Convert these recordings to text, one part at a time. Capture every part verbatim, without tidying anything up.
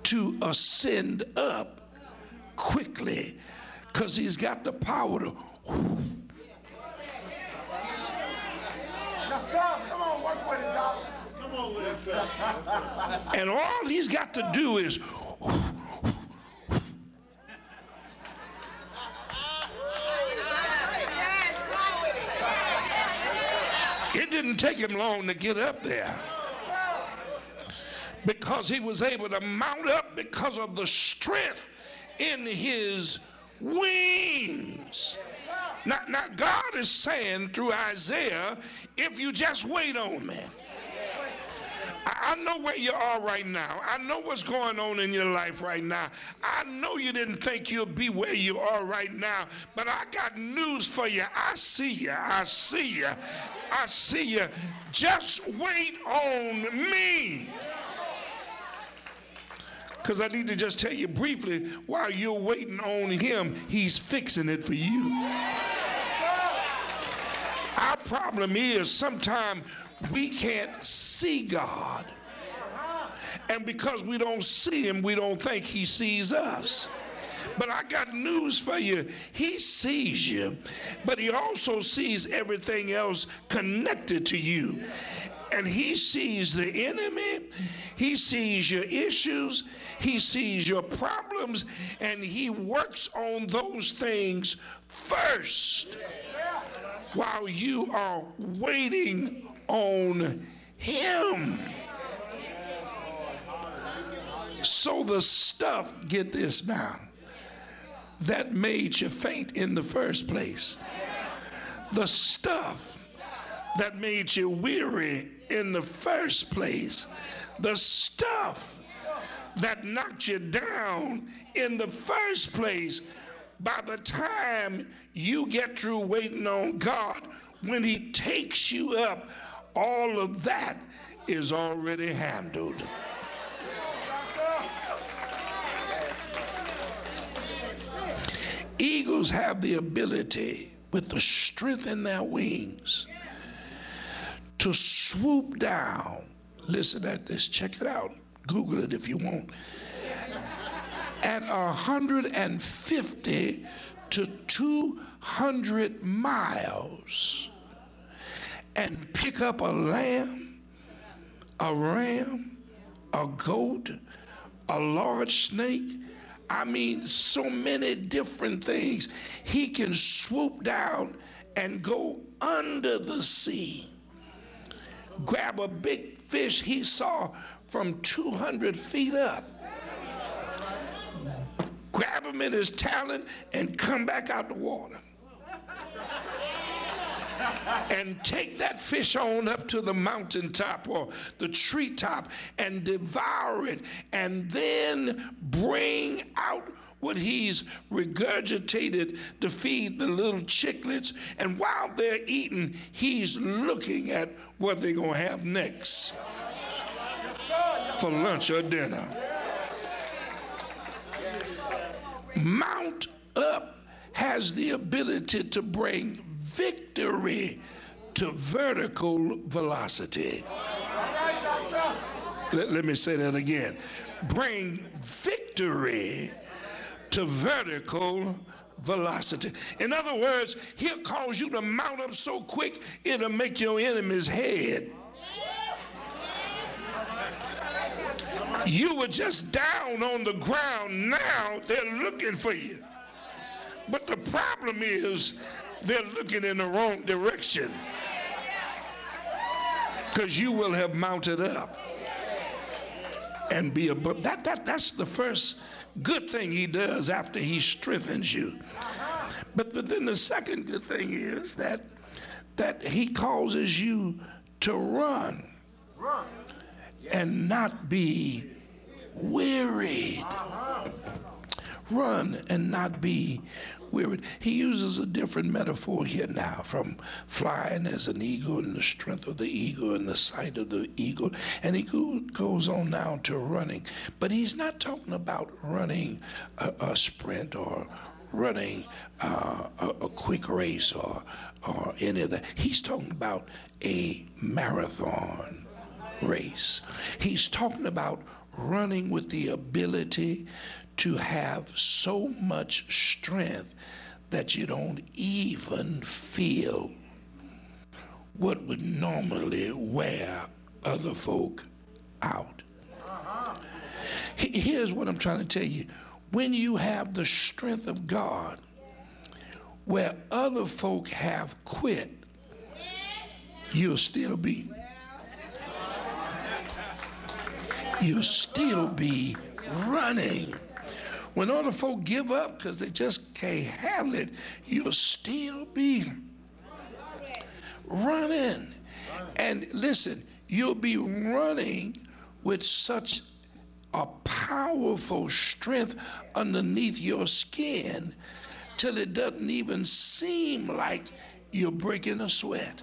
to ascend up quickly, because he's got the power to. Whoo. Now, son, come on, work with it, dog. Come on with it. And all he's got to do is. It didn't take him long to get up there, because he was able to mount up because of the strength in his wings. Now, now God is saying through Isaiah, if you just wait on me. I, I know where you are right now. I know what's going on in your life right now. I know you didn't think you'll be where you are right now, but I got news for you. I see you. I see you. I see you. Just wait on me. Because I need to just tell you briefly, while you're waiting on him, he's fixing it for you. Our problem is sometimes we can't see God. And because we don't see him, we don't think he sees us. But I got news for you. He sees you, but he also sees everything else connected to you. And he sees the enemy, he sees your issues, he sees your problems, and he works on those things first while you are waiting on him. So the stuff, get this now, that made you faint in the first place, the stuff that made you weary in the first place, the stuff that knocked you down in the first place, by the time you get through waiting on God, when he takes you up, all of that is already handled. Eagles have the ability, with the strength in their wings, to swoop down. Listen at this, check it out. Google it if you want. At one hundred fifty to two hundred miles, and pick up a lamb, a ram, a goat, a large snake. I mean, so many different things. He can swoop down and go under the sea, grab a big fish he saw from two hundred feet up, grab him in his talon and come back out the water, and take that fish on up to the mountaintop or the treetop and devour it, and then bring out what he's regurgitated to feed the little chicklets. And while they're eating, he's looking at what they're going to have next for lunch or dinner. Mount up has the ability to bring victory to vertical velocity. Let, let me say that again. Bring victory to vertical velocity. In other words, he'll cause you to mount up so quick, it'll make your enemy's head. You were just down on the ground. Now they're looking for you. But the problem is they're looking in the wrong direction, because you will have mounted up and be above. That, that, that's the first good thing he does after he strengthens you. But, but then the second good thing is that, that he causes you to run and not be wearied. Run and not be wearied. He uses a different metaphor here now, from flying as an eagle and the strength of the eagle and the sight of the eagle. And he go, goes on now to running. But he's not talking about running a, a sprint or running uh, a, a quick race or, or any of that. He's talking about a marathon race. He's talking about running with the ability to have so much strength that you don't even feel what would normally wear other folk out. Here's what I'm trying to tell you. When you have the strength of God, where other folk have quit, you'll still be. You'll still be running. When other folk give up because they just can't handle it, you'll still be running. And listen, you'll be running with such a powerful strength underneath your skin till it doesn't even seem like you're breaking a sweat.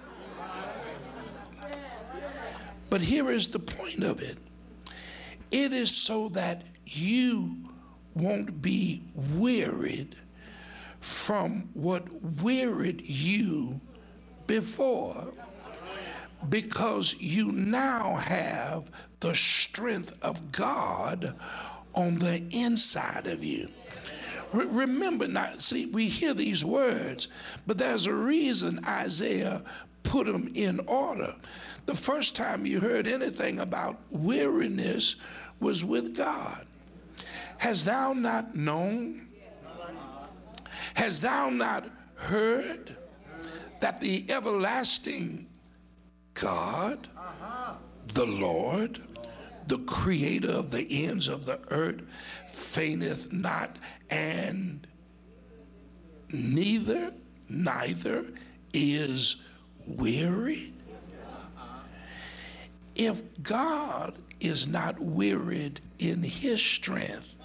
But here is the point of it. It is so that you won't be wearied from what wearied you before, because you now have the strength of God on the inside of you. Re- remember now, see, we hear these words, but there's a reason Isaiah put them in order. The first time you heard anything about weariness was with God. Hast thou not known? Hast thou not heard that the everlasting God, the Lord, the creator of the ends of the earth, fainteth not, and neither, neither is weary? If God is not wearied in his strength,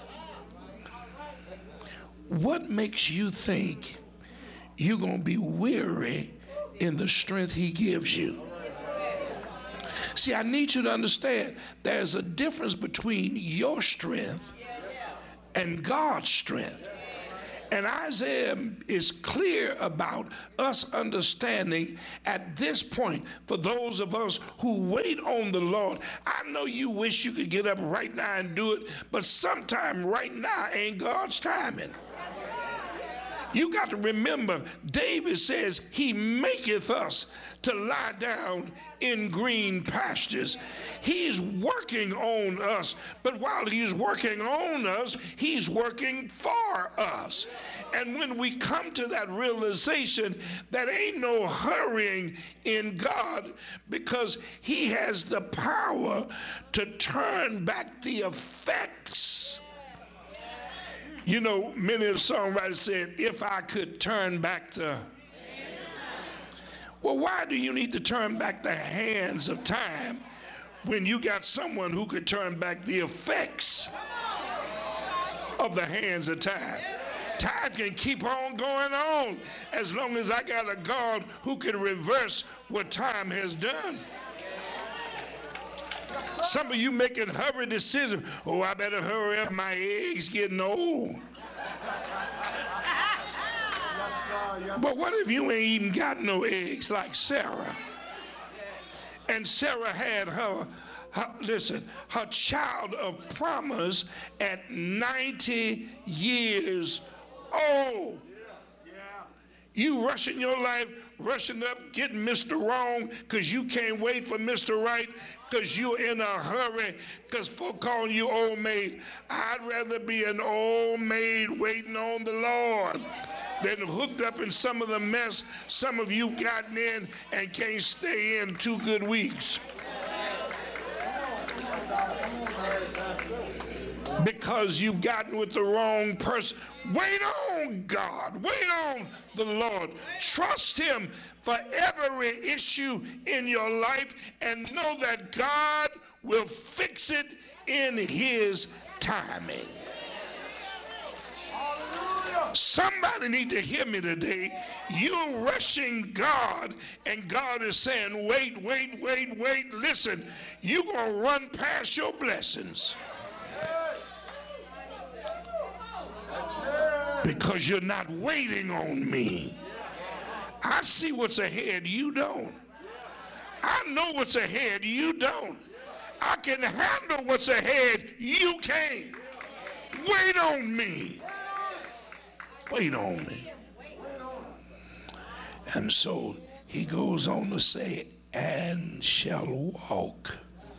what makes you think you're going to be weary in the strength he gives you? See, I need you to understand there's a difference between your strength and God's strength. And Isaiah is clear about us understanding at this point, for those of us who wait on the Lord. I know you wish you could get up right now and do it, but sometime right now ain't God's timing. You got to remember, David says he maketh us to lie down in green pastures. He's working on us, but while he's working on us, he's working for us. And when we come to that realization that ain't no hurrying in God, because he has the power to turn back the effects. You know, many of the songwriters said, if I could turn back the... Well, why do you need to turn back the hands of time when you got someone who could turn back the effects of the hands of time? Time can keep on going on as long as I got a God who can reverse what time has done. Some of you making hurry decisions. Oh, I better hurry up. My eggs getting old. But what if you ain't even got no eggs like Sarah? And Sarah had her, her listen, her child of promise at ninety years old. You rushing your life, rushing up, getting Mister Wrong because you can't wait for Mister Right, because you're in a hurry, because folk calling you old maid. I'd rather be an old maid waiting on the Lord than hooked up in some of the mess some of you gotten in and can't stay in two good weeks. Because you've gotten with the wrong person. Wait on God. Wait on the Lord. Trust him for every issue in your life and know that God will fix it in his timing. Somebody need to hear me today. You're rushing God, and God is saying, wait, wait, wait, wait. Listen, you're going to run past your blessings because you're not waiting on me. I see what's ahead, you don't. I know what's ahead, you don't. I can handle what's ahead. You can't. Wait on me. Wait on me. And so he goes on to say, and shall walk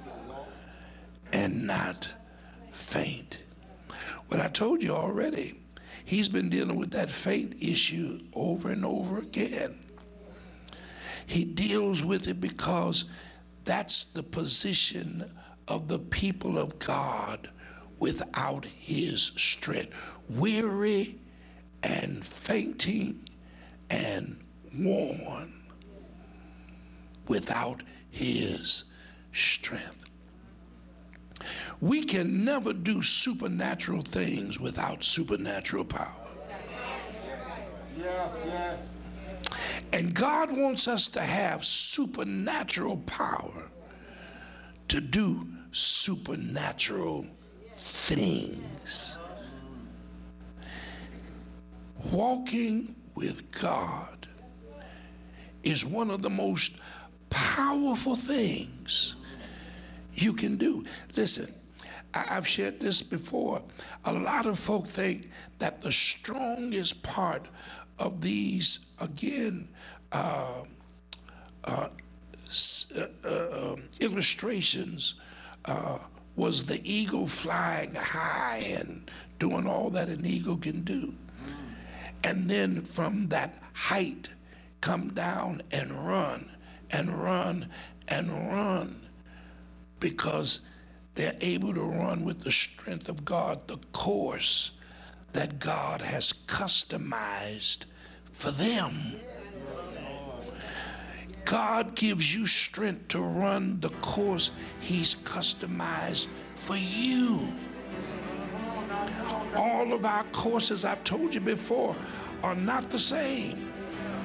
and not faint. But I told you already, he's been dealing with that faint issue over and over again. He deals with it because that's the position of the people of God without his strength. Weary and fainting and worn without his strength. We can never do supernatural things without supernatural power. Yes, yes. And God wants us to have supernatural power to do supernatural things. Walking with God is one of the most powerful things you can do. Listen, I- I've shared this before. A lot of folk think that the strongest part of these, again, uh, uh, uh, uh, illustrations uh, was the eagle flying high and doing all that an eagle can do. And then from that height, come down and run and run and run, because they're able to run with the strength of God, the course that God has customized for them. God gives you strength to run the course he's customized for you. All of our courses, I've told you before, are not the same.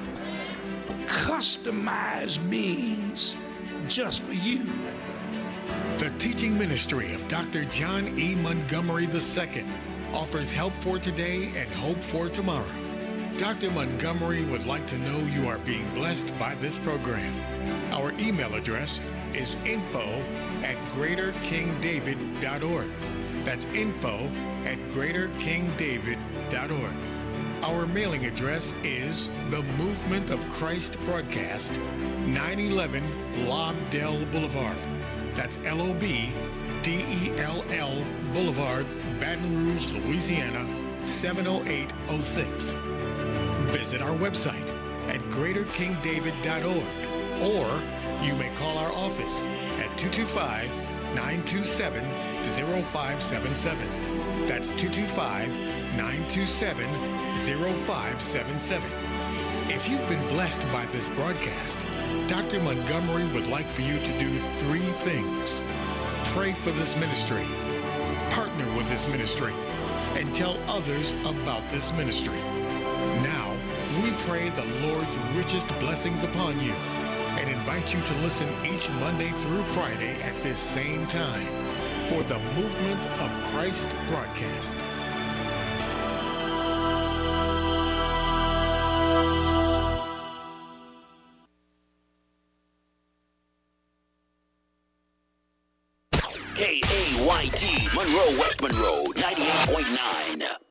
Customized means just for you. The teaching ministry of Doctor John E. Montgomery the Second offers help for today and hope for tomorrow. Doctor Montgomery would like to know you are being blessed by this program. Our email address is info at greater king david dot org. That's info at greater king david dot org. Our mailing address is The Movement of Christ Broadcast, nine eleven Lobdell Boulevard. That's L O B D E L L Boulevard, Baton Rouge, Louisiana, seven oh eight oh six. Visit our website at greater king david dot org, or you may call our office at two two five, nine two seven, zero five seven seven. That's two two five, nine two seven, zero five seven seven. If you've been blessed by this broadcast, Doctor Montgomery would like for you to do three things. Pray for this ministry, partner with this ministry, and tell others about this ministry. Now, we pray the Lord's richest blessings upon you and invite you to listen each Monday through Friday at this same time for the Movement of Christ broadcast. K A Y T, Monroe, West Monroe, ninety-eight point nine.